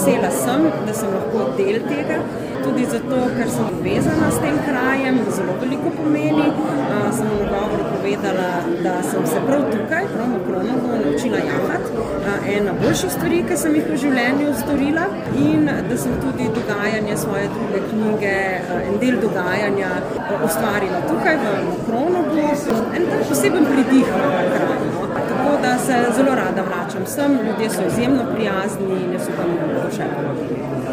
vesela sem, da sem lahko del tega, tudi zato, ker sem povezana s tem krajem, zelo veliko pomeni. Sem v nagovoru povedala, da sem se prav tukaj, prav v Kronovu, naučila jahati. Ena boljših stvari, ki sem jih v življenju storila, in da sem tudi dogajanje svoje druge knjige, en del dogajanja ustvarila tukaj v Kronovu. En tak poseben pridih na kraju. Tako da se zelo rada vračam sem, ljudje so izjemno prijazni in jaz upam, da bodo še.